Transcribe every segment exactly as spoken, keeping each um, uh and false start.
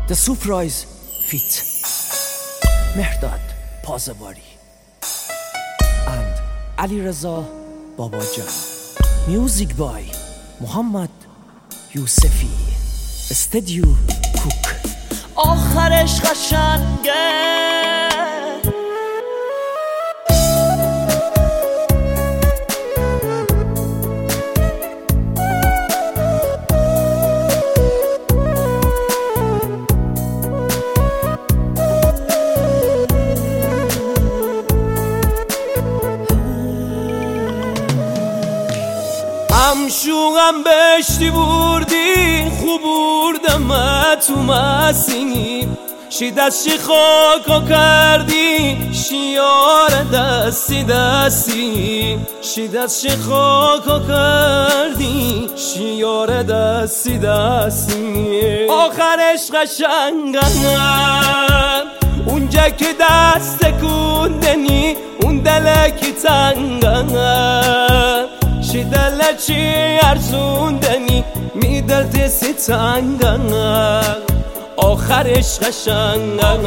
The Surprise feat. Mehrdad Pazawari and Alireza Babajan. Music by Muhammad Yousefi. Studio Cook. آخرش قشنگه همشوقم بشتی بردی خوب بردم تو مسیم شی دست شی خاکا کردی شیار دستی دستی شی دست شی خاکا کردی شیار دستی دستی آخرش قشنگم اونجا که دست کندنی اون دلکی تنگم شی دل چی ارزوندنی می دلت ستنگم آخرش قشنگم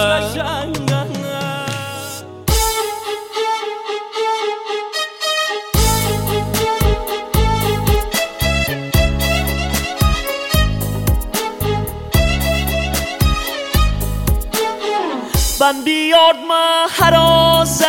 Ben بیاد ما حرازه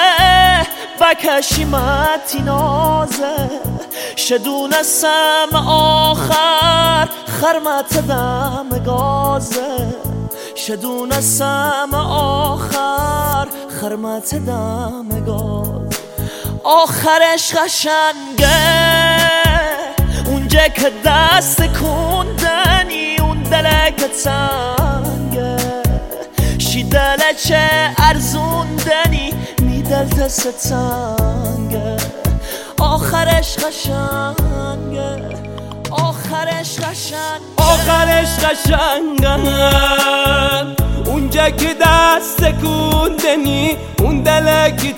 بکشیمتی نازه شدونستم آخر خرمت دم گازه شدونستم آخر خرمت دم گاز آخرش قشنگه اونجا که دست کندنی اون دلک تنگه شی دل چه ارزوندنی می دلت ستنگه آخرش قشنگه آخرش قشنگ آخرش قشنگم اونجا که دست کندنی اون دلکی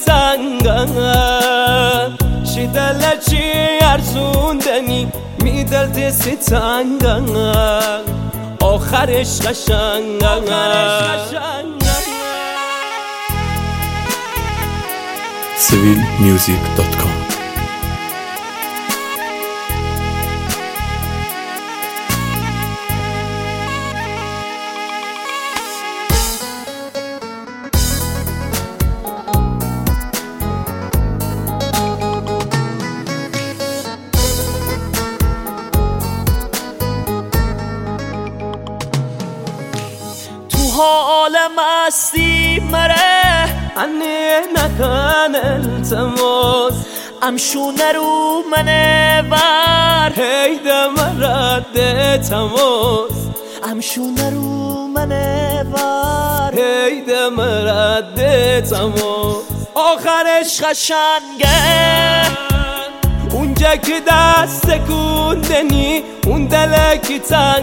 تنگم شی دل چی ارزوندنی می دلت ستنگم آخرش قشنگم civil music dot com حال مستی مره انی نکن التماس امشونه رو منه ور هیده مرد تماس امشونه رو منه ور هیده مرد تماس آخرش قشنگه اونجا که دست کندنی اون دلکی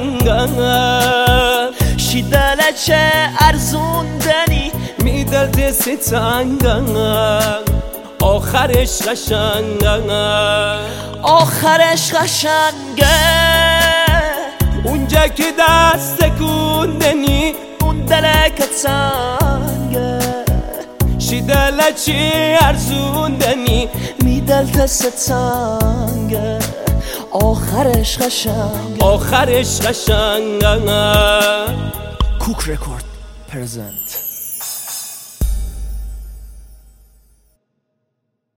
تنگم شی دل چه ارزوندنی می دلت ستنگم آخرش قشنگم آخرش قشنگه اونجا که دست کندنی اون دلک تنگه شی دل چی ارزوندنی می دلت ستنگه آخرش قشنگه آخرش قشنگم Cook Record present.